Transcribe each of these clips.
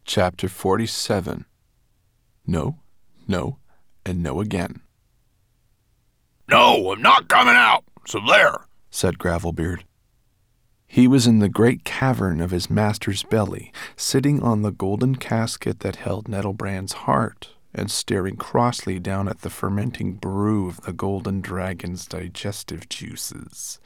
Chapter 47. No, no, and no again. "No, I'm not coming out, so there," said Gravelbeard. He was in the great cavern of his master's belly, sitting on the golden casket that held Nettlebrand's heart, and staring crossly down at the fermenting brew of the golden dragon's digestive juices.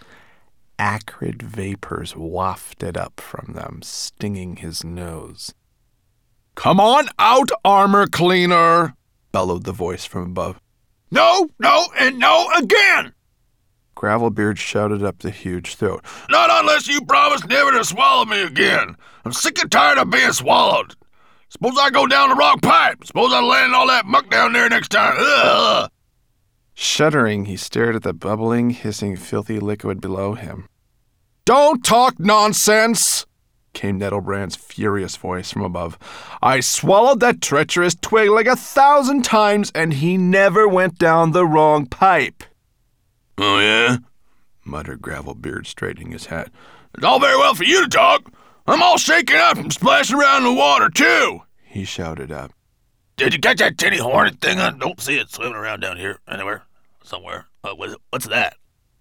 Acrid vapors wafted up from them, stinging his nose. "Come on out, armor cleaner," bellowed the voice from above. "No, no, and no again!" Gravelbeard shouted up the huge throat. "Not unless you promise never to swallow me again. I'm sick and tired of being swallowed. Suppose I go down the wrong pipe. Suppose I land all that muck down there next time. Ugh." Shuddering, he stared at the bubbling, hissing, filthy liquid below him. "Don't talk nonsense," came Nettlebrand's furious voice from above. "I swallowed that treacherous twig like 1,000 times, and he never went down the wrong pipe." "Oh, yeah?" muttered Gravelbeard, straightening his hat. "It's all very well for you to talk. I'm all shaken up and splashing around in the water, too," he shouted up. "Did you catch that tinny hornet thing? I don't see it swimming around down here anywhere, somewhere. What's that?"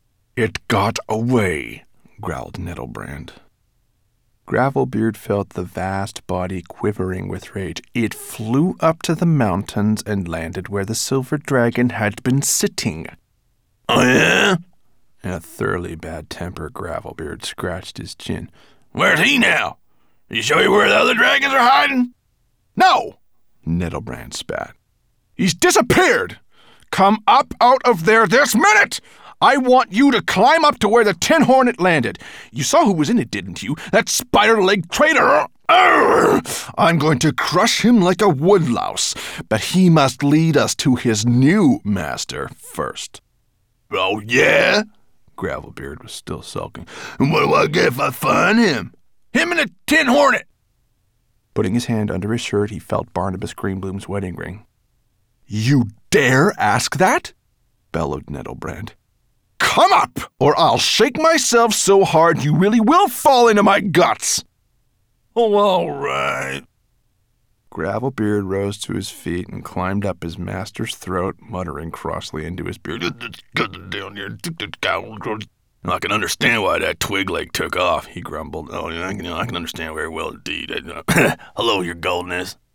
"It got away," growled Nettlebrand. Gravelbeard felt the vast body quivering with rage. It flew up to the mountains and landed where the silver dragon had been sitting. "Oh, yeah?" In a thoroughly bad temper, Gravelbeard scratched his chin. "Where's he now? Did he show you where the other dragons are hiding?" "No," Nettlebrand spat. "He's disappeared. Come up out of there this minute! I want you to climb up to where the tin hornet landed. You saw who was in it, didn't you? That spider-legged traitor! Arrgh! I'm going to crush him like a woodlouse, but he must lead us to his new master first." "Oh, yeah?" Gravelbeard was still sulking. "And what do I get if I find him? Him and the tin hornet!" Putting his hand under his shirt, he felt Barnabas Greenbloom's wedding ring. "You dare ask that?" bellowed Nettlebrand. "Come up, or I'll shake myself so hard you really will fall into my guts." "Oh, all right." Gravelbeard rose to his feet and climbed up his master's throat, muttering crossly into his beard. "I can understand why that twig leg took off," he grumbled. "Oh, I can understand very well indeed. Hello, your goldness."